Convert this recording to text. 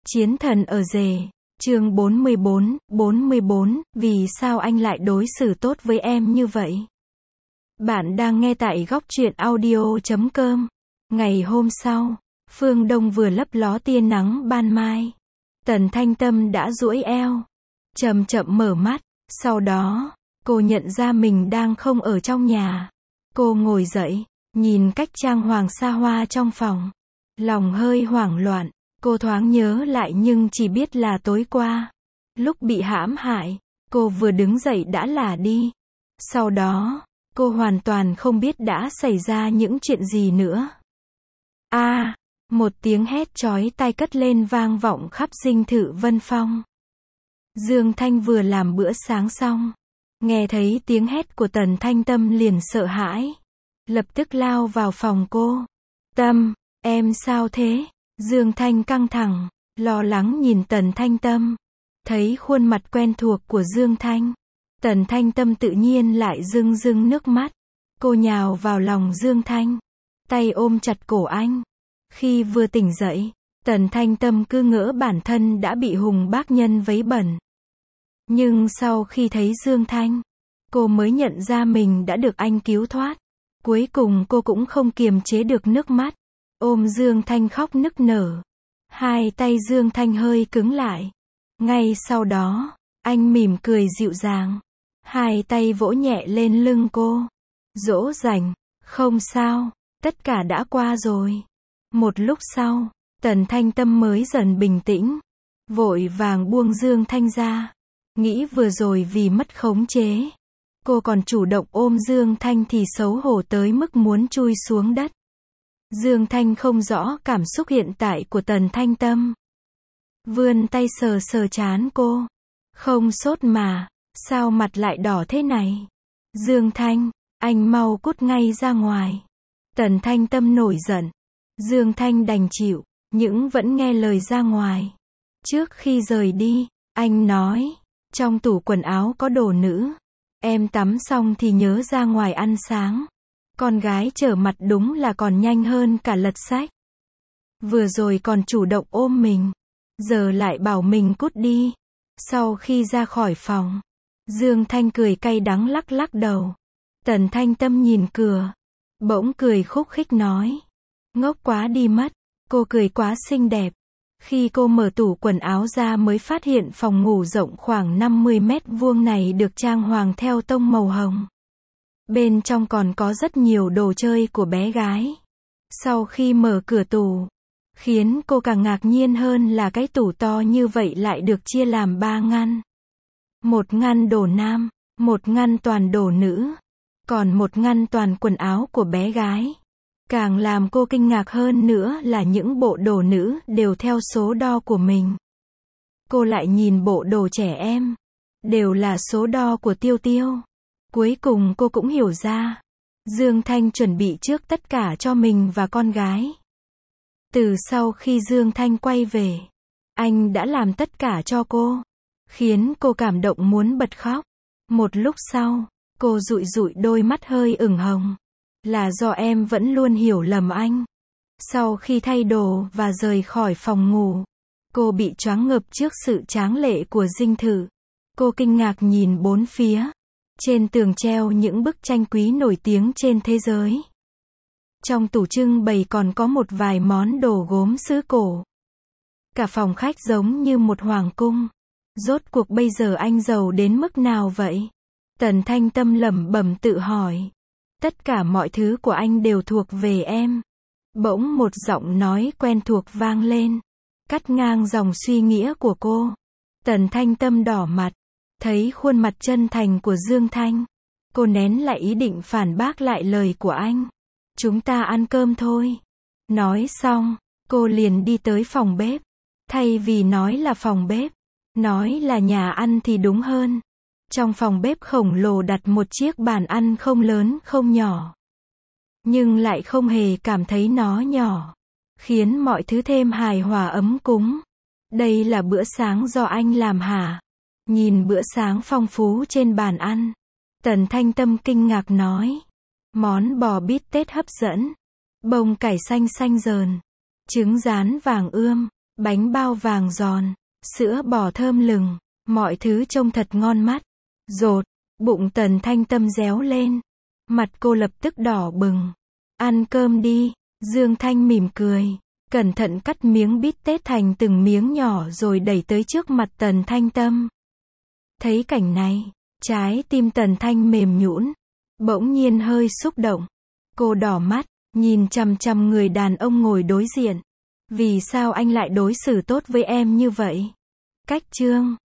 Chiến thần ở rể, chương 44, vì sao anh lại đối xử tốt với em như vậy? Bạn đang nghe tại góc truyện audio.com. Ngày hôm sau, phương đông vừa lấp ló tia nắng ban mai. Tần Thanh Tâm đã duỗi eo, chậm chậm mở mắt, sau đó, cô nhận ra mình đang không ở trong nhà. Cô ngồi dậy, nhìn cách trang hoàng xa hoa trong phòng. Lòng hơi hoảng loạn, cô thoáng nhớ lại nhưng chỉ biết là tối qua. Lúc bị hãm hại, cô vừa đứng dậy đã lả đi. Sau đó, cô hoàn toàn không biết đã xảy ra những chuyện gì nữa. Một tiếng hét chói tai cất lên vang vọng khắp dinh thự Vân Phong. Dương Thanh vừa làm bữa sáng xong. Nghe thấy tiếng hét của Tần Thanh Tâm liền sợ hãi. Lập tức lao vào phòng cô. Tâm, em sao thế? Dương Thanh căng thẳng, lo lắng nhìn Tần Thanh Tâm. Thấy khuôn mặt quen thuộc của Dương Thanh. Tần Thanh Tâm tự nhiên lại rưng rưng nước mắt. Cô nhào vào lòng Dương Thanh. Tay ôm chặt cổ anh. Khi vừa tỉnh dậy, Tần Thanh Tâm cứ ngỡ bản thân đã bị Hùng Bác Nhân vấy bẩn. Nhưng sau khi thấy Dương Thanh, cô mới nhận ra mình đã được anh cứu thoát. Cuối cùng cô cũng không kiềm chế được nước mắt. Ôm Dương Thanh khóc nức nở. Hai tay Dương Thanh hơi cứng lại. Ngay sau đó, anh mỉm cười dịu dàng. Hai tay vỗ nhẹ lên lưng cô. Dỗ dành, không sao, tất cả đã qua rồi. Một lúc sau, Tần Thanh Tâm mới dần bình tĩnh. Vội vàng buông Dương Thanh ra. Nghĩ vừa rồi vì mất khống chế. Cô còn chủ động ôm Dương Thanh thì xấu hổ tới mức muốn chui xuống đất. Dương Thanh không rõ cảm xúc hiện tại của Tần Thanh Tâm. Vươn tay sờ sờ trán cô. Không sốt mà, sao mặt lại đỏ thế này? Dương Thanh, anh mau cút ngay ra ngoài. Tần Thanh Tâm nổi giận. Dương Thanh đành chịu, nhưng vẫn nghe lời ra ngoài. Trước khi rời đi, anh nói, trong tủ quần áo có đồ nữ. Em tắm xong thì nhớ ra ngoài ăn sáng. Con gái trở mặt đúng là còn nhanh hơn cả lật sách. Vừa rồi còn chủ động ôm mình. Giờ lại bảo mình cút đi. Sau khi ra khỏi phòng, Dương Thanh cười cay đắng lắc lắc đầu. Tần Thanh Tâm nhìn cửa. Bỗng cười khúc khích nói. Ngốc quá đi mất. Cô cười quá xinh đẹp. Khi cô mở tủ quần áo ra mới phát hiện phòng ngủ rộng khoảng 50 mét vuông này được trang hoàng theo tông màu hồng. Bên trong còn có rất nhiều đồ chơi của bé gái. Sau khi mở cửa tủ, khiến cô càng ngạc nhiên hơn là cái tủ to như vậy lại được chia làm 3 ngăn. Một ngăn đồ nam, một ngăn toàn đồ nữ, còn một ngăn toàn quần áo của bé gái. Càng làm cô kinh ngạc hơn nữa là những bộ đồ nữ đều theo số đo của mình. Cô lại nhìn bộ đồ trẻ em, đều là số đo của Tiêu Tiêu. Cuối cùng cô cũng hiểu ra, Dương Thanh chuẩn bị trước tất cả cho mình và con gái. Từ sau khi Dương Thanh quay về, anh đã làm tất cả cho cô, khiến cô cảm động muốn bật khóc. Một lúc sau, cô dụi dụi đôi mắt hơi ửng hồng. Là do em vẫn luôn hiểu lầm anh. Sau khi thay đồ và rời khỏi phòng ngủ, cô bị choáng ngợp trước sự tráng lệ của dinh thự. Cô kinh ngạc nhìn bốn phía. Trên tường treo những bức tranh quý nổi tiếng trên thế giới. Trong tủ trưng bày còn có một vài món đồ gốm sứ cổ. Cả phòng khách giống như một hoàng cung. Rốt cuộc bây giờ anh giàu đến mức nào vậy? Tần Thanh Tâm lẩm bẩm tự hỏi. Tất cả mọi thứ của anh đều thuộc về em. Bỗng một giọng nói quen thuộc vang lên, cắt ngang dòng suy nghĩ của cô. Tần Thanh Tâm đỏ mặt, thấy khuôn mặt chân thành của Dương Thanh. Cô nén lại ý định phản bác lại lời của anh. Chúng ta ăn cơm thôi. Nói xong, cô liền đi tới phòng bếp. Thay vì nói là phòng bếp, nói là nhà ăn thì đúng hơn. Trong phòng bếp khổng lồ đặt một chiếc bàn ăn không lớn không nhỏ. Nhưng lại không hề cảm thấy nó nhỏ. Khiến mọi thứ thêm hài hòa ấm cúng. Đây là bữa sáng do anh làm hả? Nhìn bữa sáng phong phú trên bàn ăn. Tần Thanh Tâm kinh ngạc nói. Món bò bít tết hấp dẫn. Bông cải xanh xanh dờn. Trứng rán vàng ươm. bánh bao vàng giòn, sữa bò thơm lừng, mọi thứ trông thật ngon mắt. Dột, bụng Tần Thanh Tâm réo lên. Mặt cô lập tức đỏ bừng. Ăn cơm đi, Dương Thanh mỉm cười. Cẩn thận cắt miếng bít tết thành từng miếng nhỏ rồi đẩy tới trước mặt Tần Thanh Tâm. Thấy cảnh này, trái tim Tần Thanh mềm nhũn, bỗng nhiên hơi xúc động. Cô đỏ mắt, nhìn chằm chằm người đàn ông ngồi đối diện. Vì sao anh lại đối xử tốt với em như vậy? Cách chương